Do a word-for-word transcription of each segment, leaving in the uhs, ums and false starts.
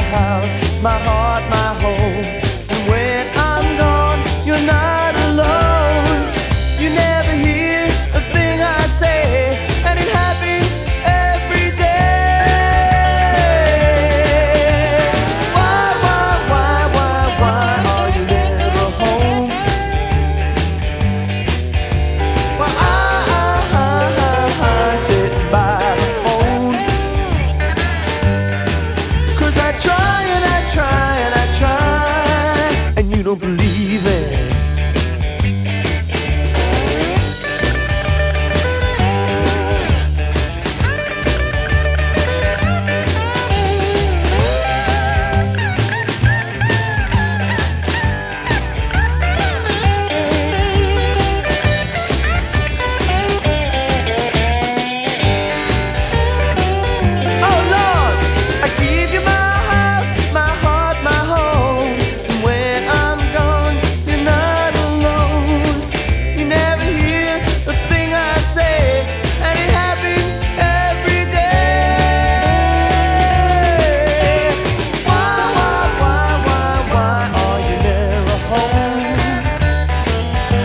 house, my heart, my home. And when I'm gone, you're not alone. You never hear a thing I say, and it happens every day. Why, why, why, why, why are you never home? Why I, I, I, I sit by the phone? 'Cause I try and I try and I try, and you don't believe it.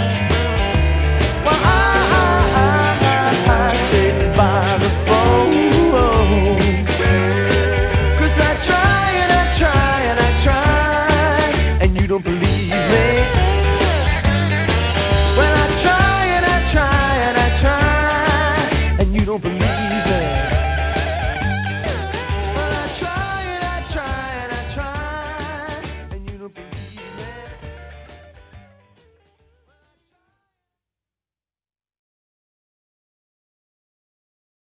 By the phone.